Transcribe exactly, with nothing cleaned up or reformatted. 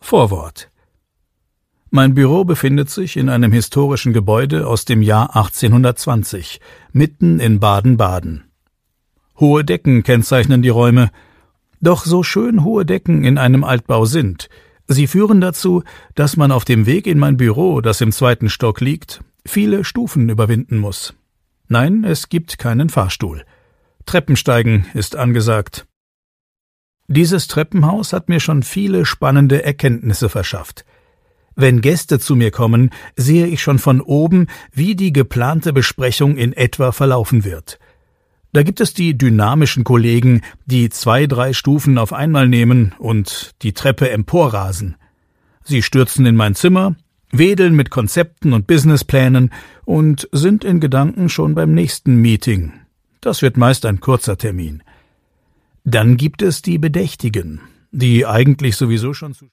Vorwort. Mein Büro befindet sich in einem historischen Gebäude aus dem Jahr achtzehnhundertzwanzig, mitten in Baden-Baden. Hohe Decken kennzeichnen die Räume. Doch so schön hohe Decken in einem Altbau sind, sie führen dazu, dass man auf dem Weg in mein Büro, das im zweiten Stock liegt, viele Stufen überwinden muss. Nein, es gibt keinen Fahrstuhl. Treppensteigen ist angesagt. Dieses Treppenhaus hat mir schon viele spannende Erkenntnisse verschafft. Wenn Gäste zu mir kommen, sehe ich schon von oben, wie die geplante Besprechung in etwa verlaufen wird. Da gibt es die dynamischen Kollegen, die zwei, drei Stufen auf einmal nehmen und die Treppe emporrasen. Sie stürzen in mein Zimmer, wedeln mit Konzepten und Businessplänen und sind in Gedanken schon beim nächsten Meeting. Das wird meist ein kurzer Termin. Dann gibt es die Bedächtigen, die eigentlich sowieso schon zu